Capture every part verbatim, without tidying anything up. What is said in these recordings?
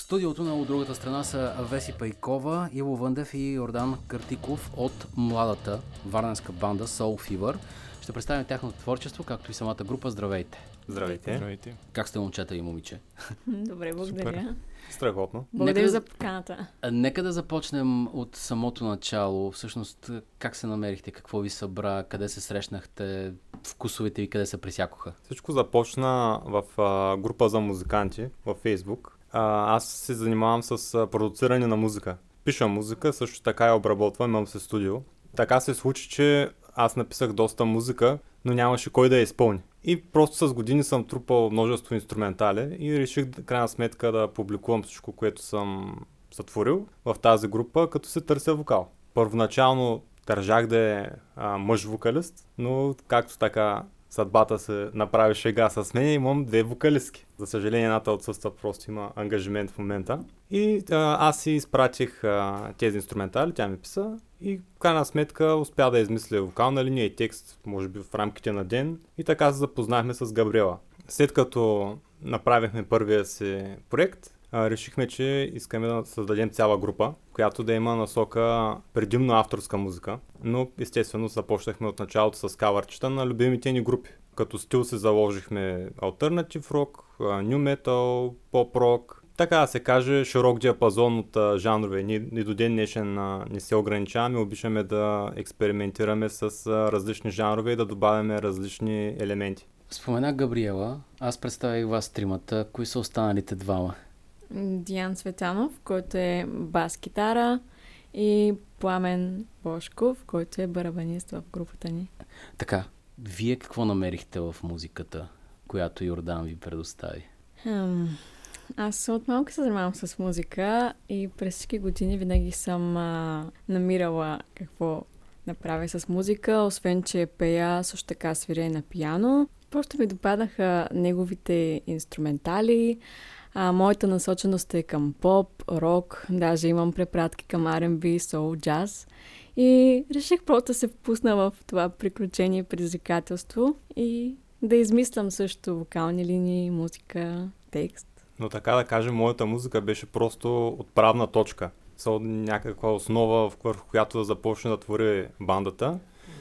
студиото на от другата страна са Веси Пейкова, Иво Въндев и Йордан Къртиков от младата варненска банда Soul Fever. Ще представим тяхното творчество, както и самата група. Здравейте! Здравейте! Здравейте. Как сте, момчета и момиче? Добре, благодаря. Страхотно. Благодаря Нека за поканата. А, Нека да започнем от самото начало. Всъщност, как се намерихте, какво ви събра, къде се срещнахте, вкусовете ви къде се пресякоха? Всичко започна в а, група за музиканти във Фейсбук. А, аз се занимавам с а, продуциране на музика. Пиша музика, също така я обработвам, имам се студио. Така се случи, че аз написах доста музика, но нямаше кой да я изпълни. И просто с години съм трупал множество инструментали и реших в крайна сметка да публикувам всичко, което съм сътворил в тази група, като се търся вокал. Първоначално държах да е а, мъж вокалист, но както така съдбата се направи шега с мен, имам две вокалистки. За съжаление, едната отсъства, просто има ангажимент в момента. И а, аз си изпратих а, тези инструментали, тя ми писа и в крайна сметка успя да измисля вокална линия и текст, може би в рамките на ден. И така се запознахме с Габриела. След като направихме първия си проект, а, решихме, че искаме да създадем цяла група, която да има насока предимно авторска музика. Но естествено започнахме от началото с кавърчета на любимите ни групи. Като стил се заложихме алтернатив рок, ню метал, поп рок. Така да се каже, широк диапазон от а, жанрове. Ни, ни до ден днешен а, не се ограничаваме, обичаме да експериментираме с а, различни жанрове и да добавяме различни елементи. Спомена Габриела, аз представих вас тримата. Кои са останалите двама? Диан Цветанов, който е бас-китара, и Пламен Бошков, който е барабанист в групата ни. Така, вие какво намерихте в музиката, която Йордан ви предостави? Хм, аз от малко се занимавам с музика и през всички години винаги съм а, намирала какво направя с музика, освен че пея, също така свиря на пиано. Просто ми допадаха неговите инструментали. А, моята насоченост е към поп, рок, даже имам препратки към Ар енд Би, соул, джаз. И реших просто да се впусна в това приключение, предизвикателство и да измислям също вокални линии, музика, текст. Но така да кажем, моята музика беше просто отправна точка. Са някаква основа, върху която да започне да твори бандата.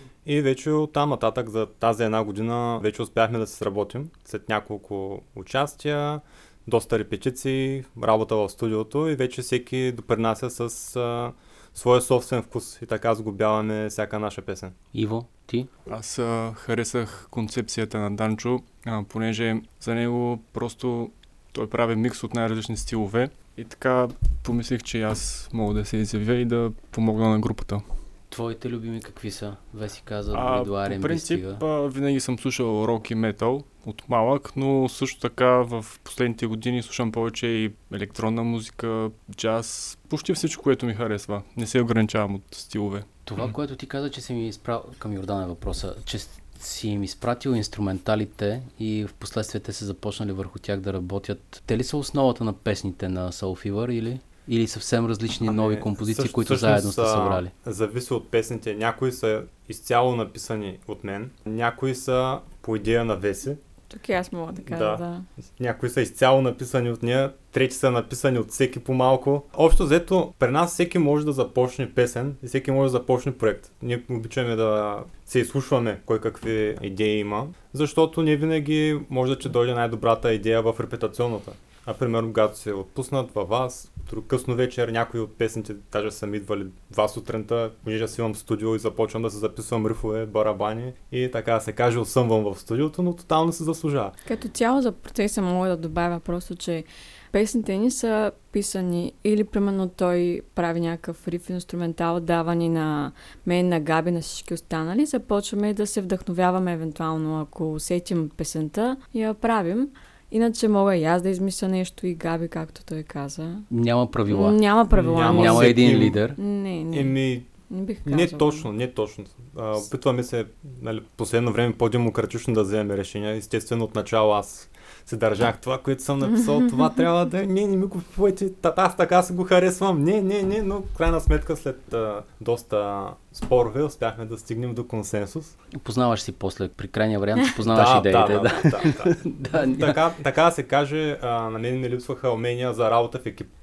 И вече оттам нататък за тази една година вече успяхме да се сработим след няколко участия, доста репетиции, работа в студиото и вече всеки допринася с а, своя собствен вкус и така сглобяваме всяка наша песен. Иво, ти? Аз а, харесах концепцията на Данчо, а, понеже за него просто той прави микс от най-различни стилове и така помислих, че аз мога да се изявя и да помогна на групата. Твоите любими какви са? Веси каза, А, до Ар енд Би по принцип, стига. а, винаги съм слушал рок и метал от малък, но също така в последните години слушам повече и електронна музика, джаз, почти всичко, което ми харесва. Не се ограничавам от стилове. Това, което ти каза, че си ми изправил към Йордан е въпроса, че си им изпратил инструменталите и в последствие те са започнали върху тях да работят. Те ли са основата на песните на Soul Fever или? Или съвсем различни А, нови не, композиции, също, които всъщност, заедно сте събрали? Зависи от песните. Някои са изцяло написани от мен, някои са по идея на Веси. Тук и аз мога да кажа, Да. да. Някои са изцяло написани от нея, трети са написани от всеки по-малко. Общо взето, при нас всеки може да започне песен и всеки може да започне проект. Ние обичаме да се изслушваме кой какви идеи има, защото не винаги може да че дойде най-добрата идея в репетационната. А примерно, когато се отпуснат във вас, късно вечер някои от песните даже са ми идвали два сутринта, понеже аз имам студио и започвам да се записвам рифове, барабани и така да се каже, осъмвам в студиото, но тотално се заслужава. Като цяло за процеса мога да добавя просто, че песните ни са писани или примерно той прави някакъв риф инструментал, дава ни на мен, на Габи, на всички останали. Започваме да се вдъхновяваме евентуално, ако усетим песента и я правим. Иначе мога и аз да измисля нещо и Габи, както той каза. Няма правила. Няма правила. Няма не. Няма всеки- един лидер. Не, не. Еми, Не бих казала. не точно, не точно. А, опитваме се, нали, последно време по-демократично да вземем решения. Естествено, от начало аз се държах това, което съм написал, това трябва да... Не, не ми го купувайте, аз така си го харесвам. Не, не, не, но в крайна сметка след а, доста спорове успяхме да стигнем до консенсус. Познаваш си после, при крайния вариант си познаваш да, идеите. да, да, да, да. Да, ня- така, така да се каже, а, на мен ми липсваха умения за работа в екип.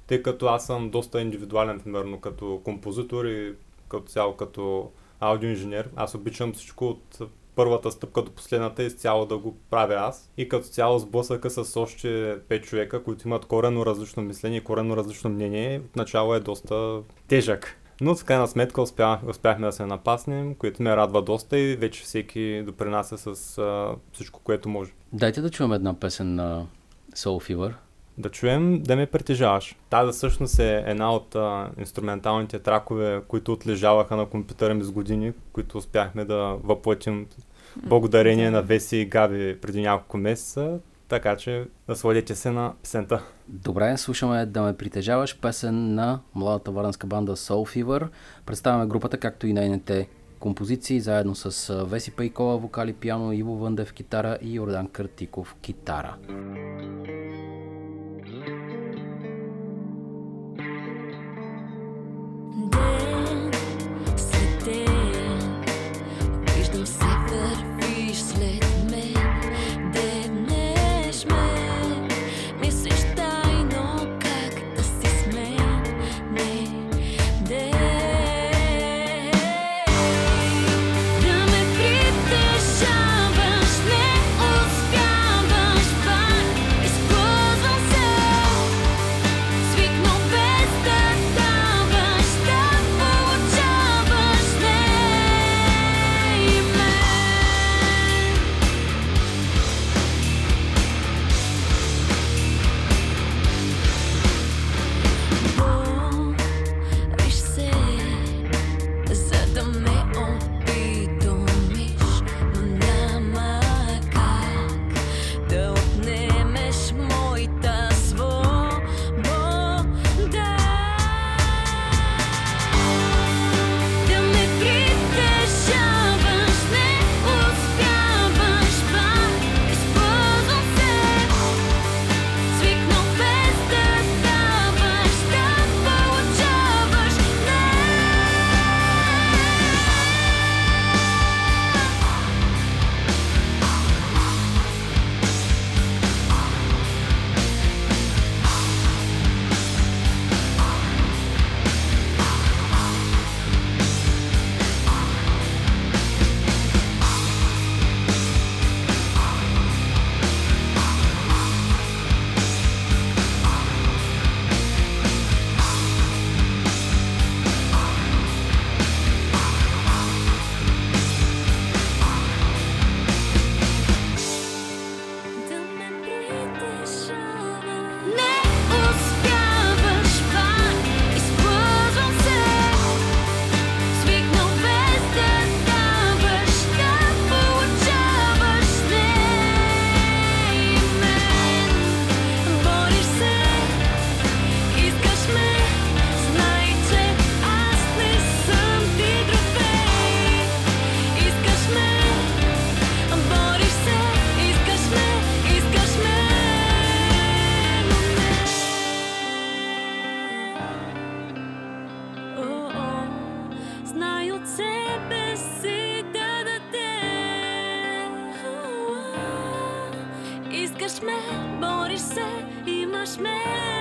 тъй като аз съм доста индивидуален, примерно като композитор и като цяло като аудиоинженер. Аз обичам всичко от първата стъпка до последната изцяло да го правя аз. И като цяло сблъсъка с още пет човека, които имат коренно различно мислене и коренно различно мнение, отначало е доста тежък. Но в крайна сметка успях, успяхме да се напаснем, което ме радва доста и вече всеки допринася с а, всичко, което може. Дайте да чуем една песен на Soul Fever. Да чуем "Да ме притежаваш". Тази всъщност е една от а, инструменталните тракове, които отлежаваха на компютъра ми с години, които успяхме да въплътим благодарение на Веси и Габи преди няколко месеца, така че насладете се на песента. Добре, слушаме "Да ме притежаваш", песен на младата варненска банда Soul Fever. Представяме групата, както и нейните композиции, заедно с Веси Пейкова, вокали, пиано, Иво Въндев, китара и Йордан Къртиков, китара. Ден след ден виждам се вървиш след мен, дебнеш ме, мислиш тайно как да си с мен, не дей. Да ме притежаваш, не успяваш пак, изплъзвам се, свикнал без да даваш, да получаваш не и мен. Бориш се, за да ме опитомиш, но няма как да отнемеш моята свобода. Да ме притежаваш, не успяваш пак, изплъзвам се, свикнал без да даваш, да получаваш не. Да ме притежаваш, не успяваш пак, изплъзвам се, свикнал без да даваш, да получаваш не и мен. Бориш се, искаш ме, знай, че аз не съм ти трофей. Искаш ме, бориш се, искаш ме, искаш ме, но не. О, о, знай от себе си да дадеш. Искаш ме, бориш се, имаш ме.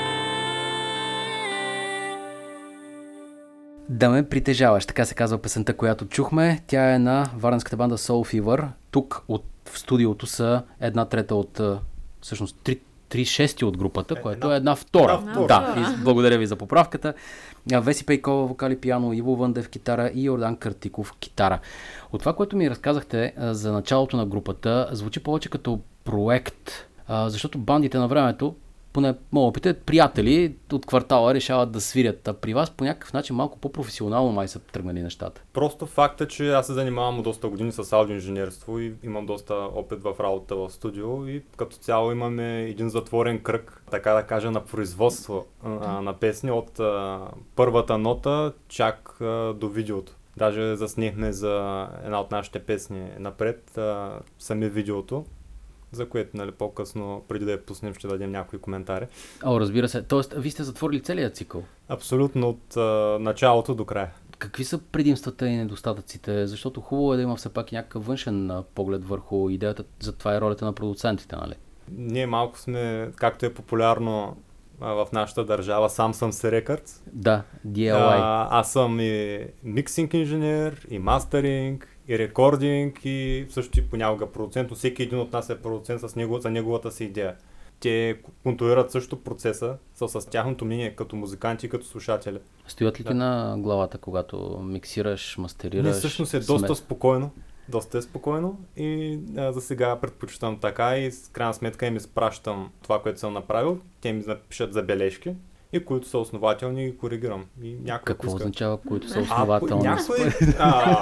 "Да ме притежаваш", така се казва песента, която чухме. Тя е на варненската банда Soul Fever. Тук от, в студиото са една трета от, а, всъщност три, три шести от групата, Е, което една- е една втора. една втора. Да, и благодаря ви за поправката. А, Веси Пейкова, вокали, пиано, Иво Въндев, китара и Йордан Къртиков, китара. От това, което ми разказахте а, за началото на групата, звучи повече като проект, а, защото бандите на времето, поне моят опит е, приятели от квартала решават да свирят. А при вас по някакъв начин малко по-професионално май са тръгнали нещата. Просто факт е, че аз се занимавам доста години с аудиоинженерство и имам доста опит в работа в студио и като цяло имаме един затворен кръг, така да кажа, на производство а, на песни от а, първата нота чак а, до видеото. Даже заснехме за една от нашите песни напред а, сами видеото, за което, нали, по-късно, преди да я пуснем, ще дадем някои коментари. О, разбира се. Тоест, вие сте затворили целият цикъл. Абсолютно от а, началото до края. Какви са предимствата и недостатъците? Защото хубаво е да има все пак някакъв външен а, поглед върху идеята, за това е ролята на продуцентите, нали? Ние малко сме, както е популярно а, в нашата държава Samsung Records. Да, ди ел ай. А, аз съм и миксинг инженер, и мастеринг, и рекординг, и също и понякога продуцент, но всеки един от нас е продуцент с него, за неговата си идея. Те контролират също процеса с, с тяхното мнение като музиканти и като слушатели. Стоят ли Да. ти на главата, когато миксираш, мастерираш? Не, всъщност е доста смет- спокойно. Доста е спокойно и а, за сега предпочитам така и с крайна сметка им изпращам това, което съм направил. Те ми напишат забележки и които са основателни ги коригирам. И някой Какво иска- означава, които са А, основателни? някой... А,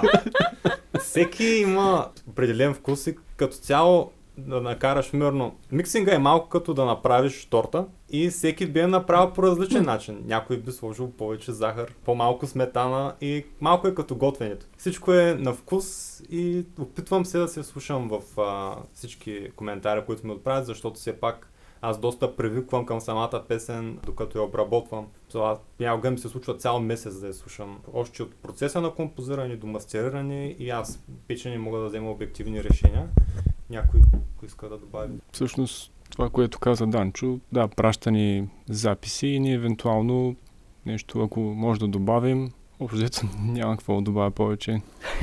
всеки има определен вкус и като цяло да накараш мирно. Миксинга е малко като да направиш торта и всеки би е направил по различен начин. Някой би сложил повече захар, по-малко сметана и малко е като готвенето. Всичко е на вкус и опитвам се да се слушам в а, всички коментари, които ми отправят, защото все пак аз доста привиквам към самата песен, докато я обработвам. Това някога ми се случва цял месец да я слушам. Още от процеса на композиране до мастериране и аз вече не мога да взема обективни решения. Някой, ако иска да добави. Всъщност, това, което каза Данчо, да, праща ни записи и ние евентуално нещо, ако може да добавим, общо взето няма какво да добавя повече.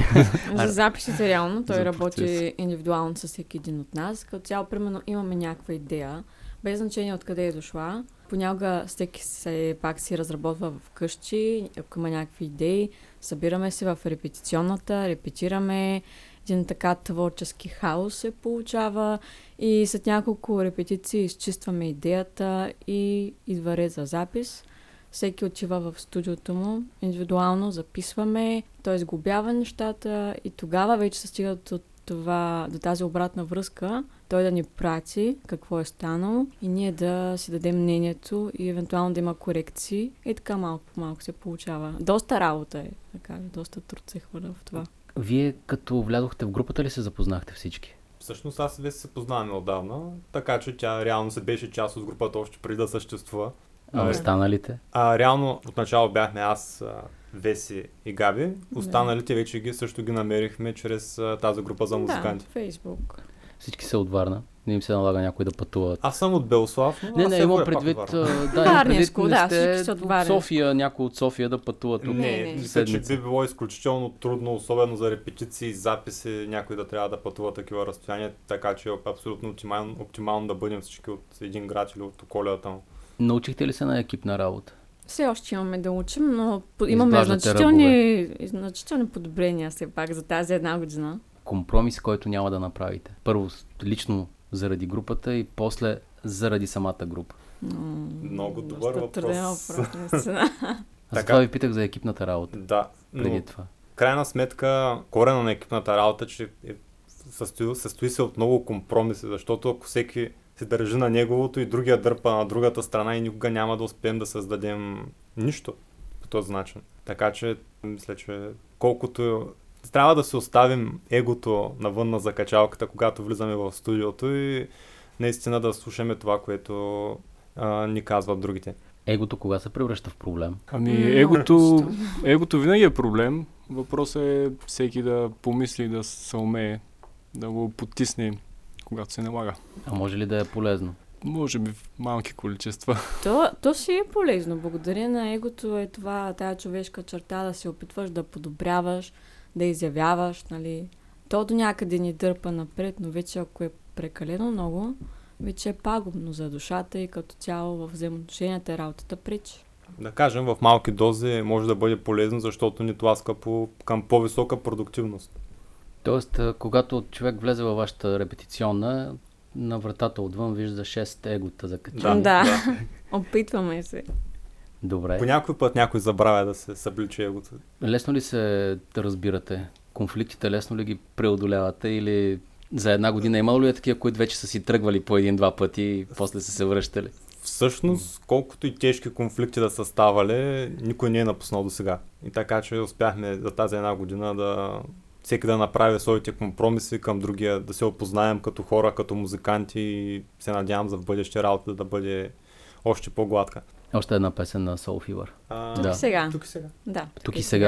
За записите реално той За работи процес. индивидуално с всеки един от нас. Като цяло, примерно, имаме някаква идея, без значение откъде е дошла. Понякога всеки се пак си разработва вкъщи, ако има някакви идеи. Събираме се в репетиционната, репетираме, един така творчески хаос се получава и след няколко репетиции изчистваме идеята и идва ред за запис. Всеки отива в студиото му, индивидуално записваме, той сглобява нещата и тогава вече се стига до, това, до тази обратна връзка, той да ни прати какво е станало и ние да си дадем мнението и евентуално да има корекции и така малко по малко се получава. Доста работа е, така, доста труд се хвърля в това. Вие като влязохте в групата ли се запознахте всички? Всъщност аз и Веси се познаваме отдавна, така че тя реално се беше част от групата още преди да съществува. А А, останалите? А реално отначало бяхме аз, а, Веси и Габи. Останалите вече ги също ги намерихме чрез а, тази група за музиканти. Да, Фейсбук. Всички са от Варна. Не им се налага някой да пътува. Аз съм от Белослав, но Не, аз не, се имам водя пак предвид, от а, Варна. да, имам предвид, Варненско, не да, сте всички са от от Варненско. София, някой от София да пътува тук. Не, Не, не. мисля, че седмица. би било изключително трудно, особено за репетиции, записи, някой да трябва да пътува такива разстояния, така че е абсолютно оптимално, оптимално да бъдем всички от един град или от околията му. Научихте ли се на екипна работа? Все още имаме да учим, но по- имаме Изваждате значителни, значителни подобрения все пак за тази една година. Компромис, който няма да направите. Първо лично заради групата и после заради самата група. М, Много доста добър въпрос. труден въпрос, наистина. Аз Така. затова ви питах за екипната работа Да, преди но това. крайна сметка, корена на екипната работа, че е, състои, състои се от много компромиси, защото ако всеки се държи на неговото и другия дърпа на другата страна и никога няма да успеем да създадем нищо по този начин. Така че, мисля, че колкото трябва да се оставим егото навън на закачалката, когато влизаме в студиото и наистина да слушаме това, което а, ни казват другите. Егото кога се превръща в проблем? Ами М, егото, егото винаги е проблем. Въпросът е всеки да помисли, да се умее, да го потисне, когато се налага. А може ли да е полезно? Може би в малки количества. То, то си е полезно. Благодарение на егото е това, тая човешка черта да се опитваш да подобряваш, да изявяваш, нали. То до някъде ни дърпа напред, но вече ако е прекалено много, вече е пагубно за душата и като цяло в взаимоотношенията работата пречи. Да кажем, в малки дози може да бъде полезно, защото ни тласка по, към по-висока продуктивност. Тоест, а, когато човек влезе във вашата репетиционна, на вратата отвън вижда шест егота закачани. Да. Да. Опитваме се. Добре. По някой път някой забравя да се събличи егото. Лесно ли се да разбирате? Конфликтите лесно ли ги преодолявате или за една година имало ли е такива, които вече са си тръгвали по един-два пъти и после са се връщали? Всъщност, колкото и тежки конфликти да са ставали, никой не е напуснал до сега. И така, че успяхме за тази една година да всеки да направи своите компромиси към другия, да се опознаем като хора, като музиканти и се надявам за в бъдеще работа да бъде още по-гладка. Още една песен на Soul Fever. А, Тук Да. и сега. Тук и сега. Да. Тук и сега.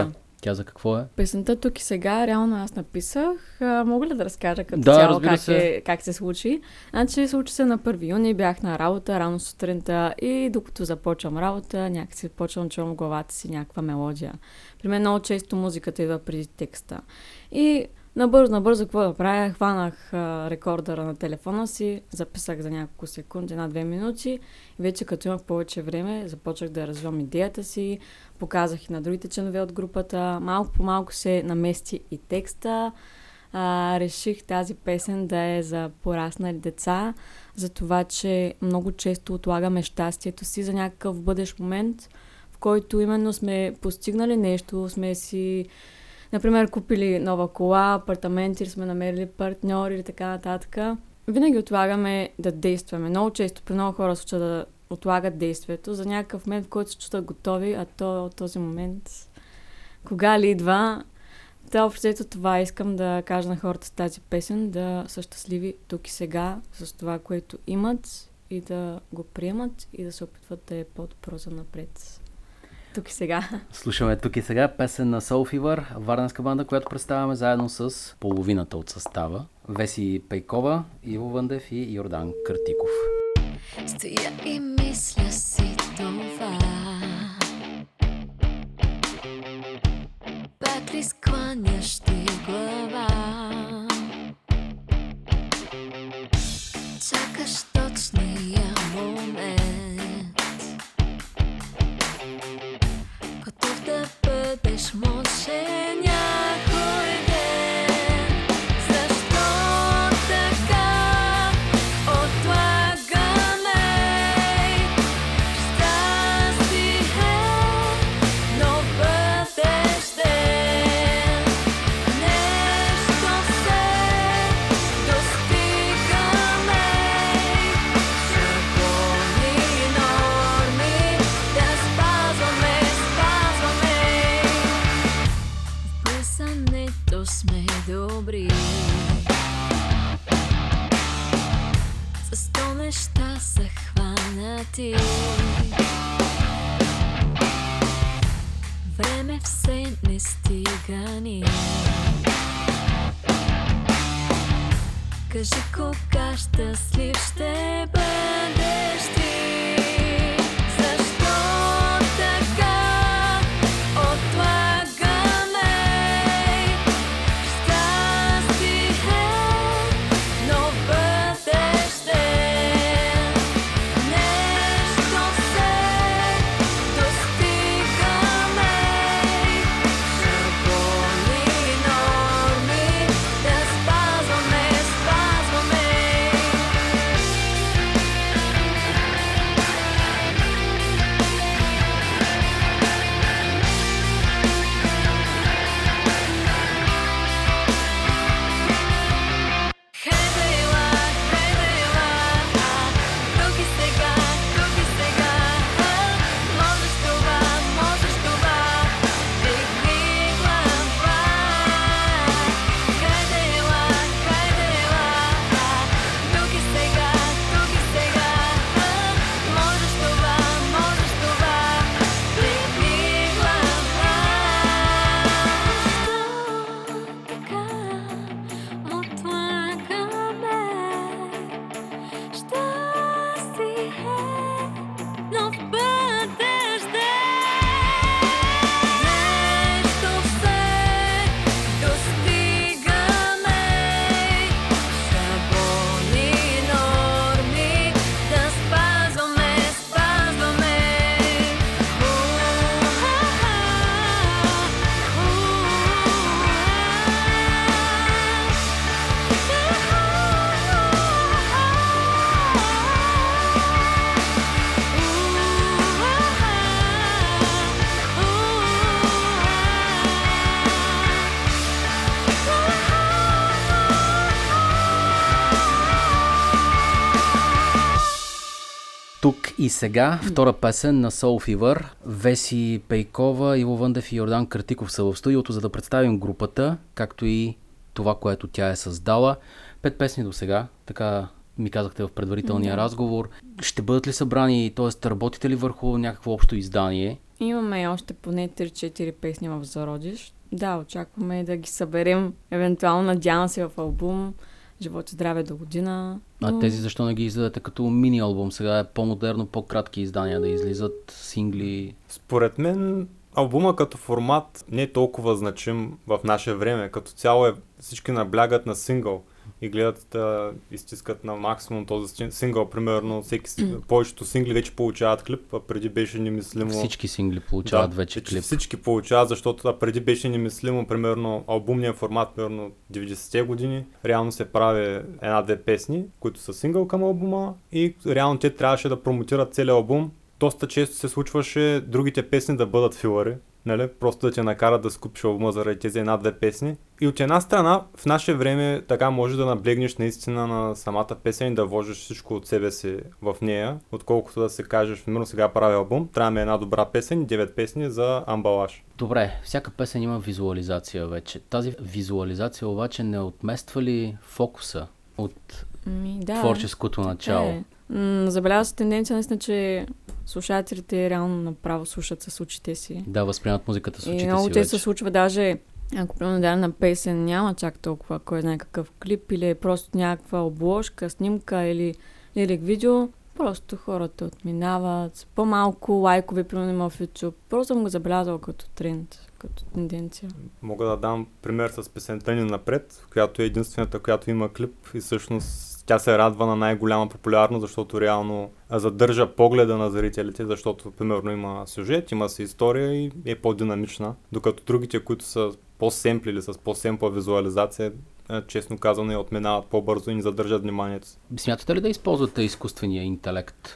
Тя за какво е? Песента тук и сега, реално аз написах. А, мога ли да разкажа като Да, цяло разбира как, се. е, как се случи? Значи случи се на първи юни, бях на работа рано сутринта и докато започвам работа, някакси почвам чувам в главата си някаква мелодия. При мен много често музиката идва преди текста. И набързо, набързо какво да правя? Хванах а, рекордера на телефона си, записах за няколко секунди, една-две минути. И вече като имах повече време, започнах да развивам идеята си, показах и на другите членове от групата. Малко по малко се намести и текста. А, реших тази песен да е за пораснали деца, за това, че много често отлагаме щастието си за някакъв бъдещ момент, в който именно сме постигнали нещо, сме си, например, купили нова кола, апартамент или сме намерили партньор или така нататък. Винаги отлагаме да действаме. Много често при много хора случва да отлагат действието за някакъв момент, в който се чувстват готови, а то от този момент кога ли идва? Та общо това искам да кажа на хората с тази песен, да са щастливи тук и сега с това, което имат и да го приемат и да се опитват да е по-добро за напред. Тук и сега. Слушаме тук и сега песен на Soul Fever, варненска банда, която представяме заедно с половината от състава. Веси Пейкова, Иво Вандев и Йордан Картиков. Стоя и мисля си това. Пак ли скланяш ти глава? Чакаш точния момент, готов да бъдеш може някой ден. Защо така отлагаме? Щастие, но бъдещ ден. Нещо все достигаме. Закони, норми да спазваме, спазваме. В писането сме добри. За сто неща са хванати. Време все не стига ни. Кажи кога щастлив ще бъдеш ти. Защо така отлагаме? Щастие, но бъдещ ден. Нещо все достигаме. Закони, норми да спазваме, спазваме. Хайдела, хайдела, тук и сега, тук и сега. Можеш това, можеш това, дигни глава. Хайдела, хайдела, тук и сега, тук и сега. Можеш това, можеш това, дигни глава. Тук и сега, втора песен на Soul Fever. Веси Пейкова, Иво Вандев и Йордан Картиков са в студиото, за да представим групата, както и това, което тя е създала. Пет песни до сега, така ми казахте в предварителния Да. разговор. Ще бъдат ли събрани, т.е. работите ли върху някакво общо издание? Имаме още поне три-четири песни в зародиш. Да, очакваме да ги съберем. Евентуално надявам се в албум. Живот и здраве до година. А Но- тези защо не ги издадете като мини албум? Сега е по-модерно, по-кратки издания да излизат, сингли. Според мен албума като формат не е толкова значим в наше време. Като цяло е, всички наблягат на сингъл и гледат да изтискат на максимум този син- сингъл. Примерно всеки, с- повечето сингли вече получават клип, а преди беше немислимо. Всички сингли получават Да, вече клип. Всички получават, защото а преди беше немислимо, примерно албумния формат, примерно деветдесетте години, реално се прави една-две песни, които са сингъл към албума и реално те трябваше да промотират целият албум. Доста често се случваше другите песни да бъдат филъри, нали? Просто да те накарат да скупиш албума заради тези една-две песни. И от една страна, в наше време така може да наблегнеш наистина на самата песен и да вложиш всичко от себе си в нея, отколкото да се кажеш, примерно сега правя албум, трябва ми една добра песен и девет песни за амбалаж. Добре, всяка песен има визуализация вече. Тази визуализация обаче не отмества ли фокуса от Ми, да. творческото начало? Е. М, Забелязва се тенденция наистина, че слушателите реално направо слушат с очите си. Да, възприемат музиката с И очите много си често се вече. случва даже, ако примерно дадена песен няма чак толкова кой знае какъв клип или е просто някаква обложка, снимка или лирик видео, просто хората отминават. По-малко лайкове, примерно има в YouTube. Просто съм го забелязала като тренд, като тенденция. Мога да дам пример с песента ни напред, която е единствената, която има клип и всъщност тя се радва на най-голяма популярност, защото реално задържа погледа на зрителите, защото примерно има сюжет, има си история и е по-динамична, докато другите, които са по-семпли или с по-семпла визуализация, честно казано, я отминават по-бързо и не задържат вниманието си. Смятате ли да използвате изкуствения интелект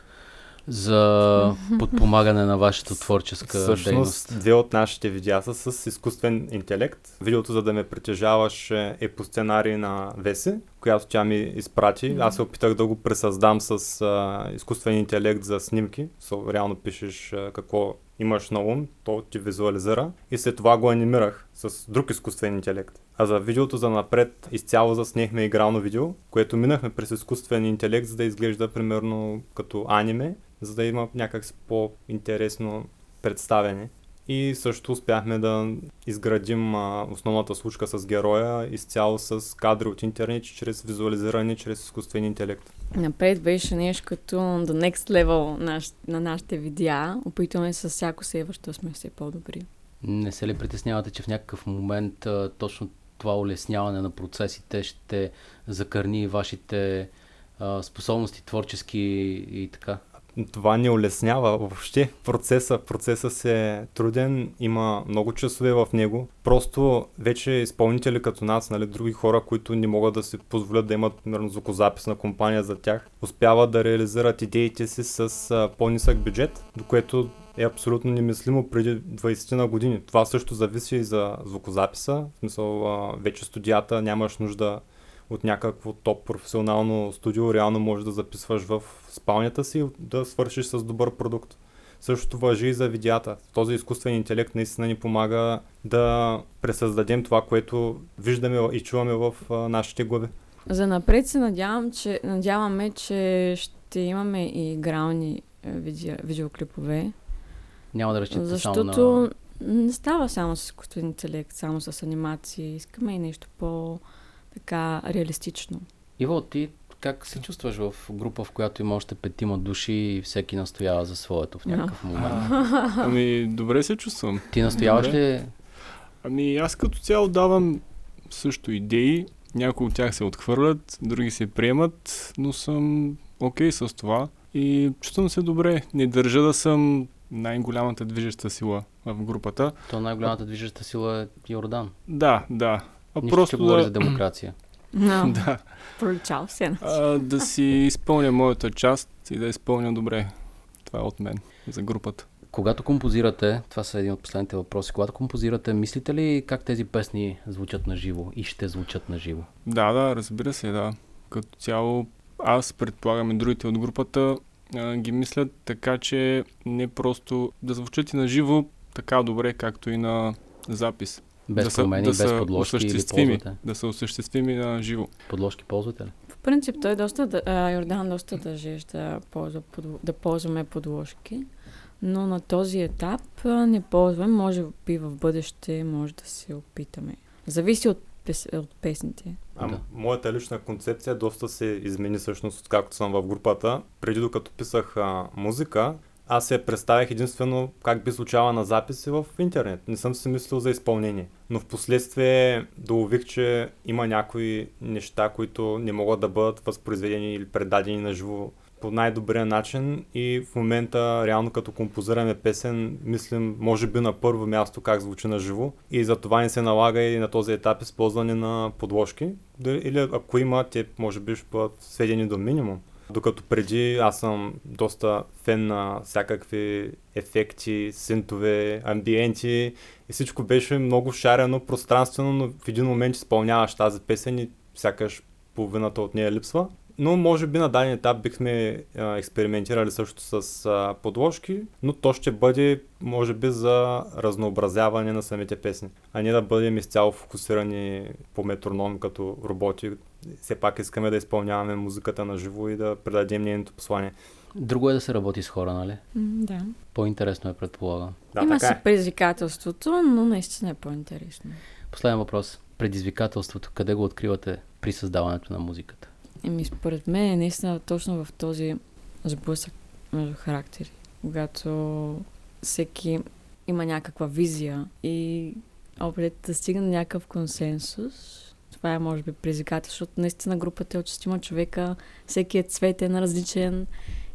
за подпомагане на вашата творческа Всъщност, дейност? две от нашите видеа са с изкуствен интелект. Видеото "За да ме притежаваш" е по сценарий на Веси, която тя ми изпрати. Аз се опитах да го пресъздам с а, изкуствен интелект за снимки. So, реално пишеш а, какво имаш на ум, то ти визуализира и след това го анимирах с друг изкуствен интелект. А за видеото за напред изцяло заснехме игрално видео, което минахме през изкуствен интелект, за да изглежда примерно като аниме, за да има някак по-интересно представяне. И също успяхме да изградим а, основната случка с героя изцяло с кадри от интернет, чрез визуализиране, чрез изкуствен интелект. Напред беше нещо като the next level наш, на нашите видеа. Опитваме се с всяко следващо сме все по-добри. Не се ли притеснявате, че в някакъв момент а, точно това улесняване на процесите ще закърни вашите а, способности творчески и така? Това не улеснява въобще процеса. Процесът е труден, има много часове в него. Просто вече изпълнители като нас, нали, други хора, които не могат да си позволят да имат примерно звукозаписна компания за тях, успяват да реализират идеите си с а, по-нисък бюджет, до което е абсолютно немислимо преди двайсет на години. Това също зависи и за звукозаписа. В смисъл, а, вече студията нямаш нужда от някакво топ професионално студио, реално можеш да записваш в спалнята си и да свършиш с добър продукт. Същото важи и за видеята. Този изкуствен интелект наистина ни помага да пресъздадем това, което виждаме и чуваме в а, нашите глави. За напред се надявам, че, надяваме, че ще имаме и игрални е, видео, видеоклипове. Няма да разчитате Защото само на... не става само с изкуствен интелект, само с анимации. Искаме и нещо по-така реалистично. Иво, ти как се чувстваш в група, в която има още петима души и всеки настоява за своето в някакъв момент? Ами, добре се чувствам. Ти настояваш Добре. ли? Ами, аз като цяло давам също идеи. Някои от тях се отхвърлят, други се приемат, но съм окей с това. И чувствам се добре. Не държа да съм най-голямата движеща сила в групата. То най-голямата движеща сила е Йордан. Да, да. А Нищо, просто че говори да, за демокрация. No. да, Проличал се. а, да си изпълня моята част и да изпълня добре. Това е от мен за групата. Когато композирате, това са един от последните въпроси, когато композирате, мислите ли как тези песни звучат на живо и ще звучат на живо? Да, да, разбира се, да. Като цяло, аз предполагам и другите от групата а, ги мислят така, че не просто да звучат и на живо така добре, както и на запис. Без да са, промени, да без са подложки или осъществими, ползвате? да са осъществими на живо. Подложки ползвате ли? В принцип той доста, да- а, Йордан доста държиш да, ползва, подл- да ползваме подложки, но на този етап а, не ползвам. Може би в бъдеще може да се опитаме. Зависи от, пес, от песните. А, Да. Моята лична концепция доста се измени всъщност, откакто съм в групата. Преди докато писах а, музика, аз се представях единствено как би звучала на записи в интернет. Не съм си мислил за изпълнение. Но в последствие долових, че има някои неща, които не могат да бъдат възпроизведени или предадени на живо по най-добрия начин и в момента, реално като композираме песен, мислим може би на първо място как звучи на живо и за това не се налага и на този етап използване на подложки. Или ако има, те може би ще бъдат сведени до минимум. Докато преди аз съм доста фен на всякакви ефекти, синтове, амбиенти и всичко беше много шарено, пространствено, но в един момент изпълняваш тази песен и сякаш половината от нея липсва. Но може би на даден етап бихме а, експериментирали също с а, подложки, но то ще бъде може би за разнообразяване на самите песни, а не да бъдем изцяло фокусирани по метроном като роботи. Все пак искаме да изпълняваме музиката на живо и да предадем нейното послание. Друго е да се работи с хора, нали? М, да. По-интересно е, предполагам. Да, Има така си е. предизвикателството, но наистина е по-интересно. Последен въпрос. Предизвикателството, къде го откривате при създаването на музиката? Еми, според мен е наистина точно в този сблъсък между характери. Когато всеки има някаква визия и опит да стигне някакъв консенсус, това е може би предизвикателство, защото наистина групата е от шестима човека, всеки е цветен, различен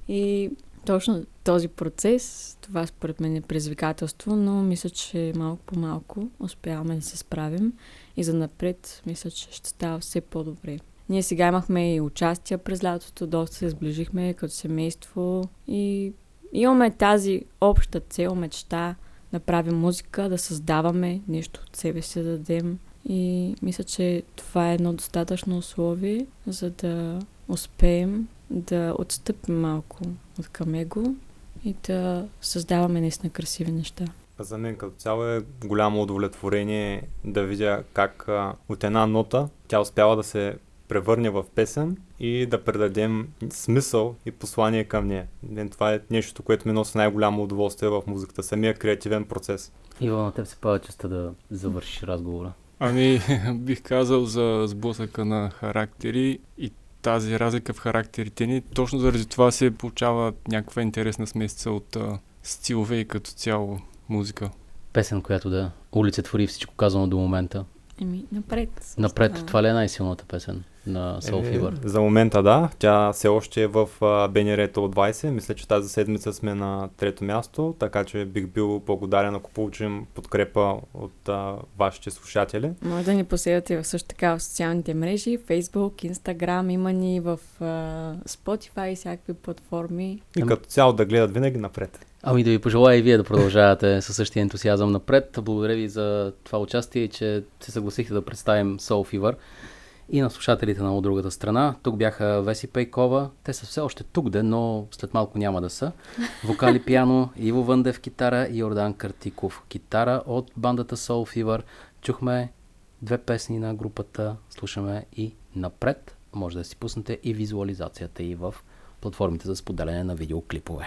и точно този процес, това според мен е предизвикателство, но мисля, че малко по малко успяваме да се справим и за напред мисля, че ще става все по-добре. Ние сега имахме и участия през лятото, доста се сближихме като семейство и имаме тази обща цел, мечта да правим музика, да създаваме нещо от себе си да дадем и мисля, че това е едно достатъчно условие, за да успеем да отстъпим малко от към его и да създаваме наистина красиви неща. За мен като цяло е голямо удовлетворение да видя как а, от една нота тя успява да се превърне в песен и да предадем смисъл и послание към нея. Това е нещо, което ми носи най-голямо удоволствие в музиката, самия креативен процес. Иво, на теб се пада честа да завършиш разговора. Ами, бих казал за сблъсъка на характери и тази разлика в характерите ни. Точно заради това се получава някаква интересна смесица от а, стилове и като цяло музика. Песен, която да олицетвори всичко казано до момента. Еми, напред. Напред, Да. това ли е най-силната песен на Soul Fever? Е, за момента да, тя все още е в БНР от двайсет. Мисля, че тази седмица сме на трето място, така че бих бил благодарен, ако получим подкрепа от а, вашите слушатели. Може да ни последвате в също така в социалните мрежи, Facebook, Instagram, има ни в а, Spotify и всякакви платформи. И Ами- като цяло да гледат винаги напред. Ами да ви пожелая и вие да продължавате със същия ентусиазъм напред. Благодаря ви за това участие и че се съгласихте да представим Soul Fever и на слушателите на от другата страна. Тук бяха Веси Пейкова. Те са все още тук, де, но след малко няма да са. Вокали, пиано, Иво Въндев китара и Йордан Картиков китара от бандата Soul Fever. Чухме две песни на групата, слушаме и напред. Може да си пуснете и визуализацията и в платформите за споделяне на видеоклипове.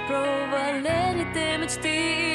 провалените мечти.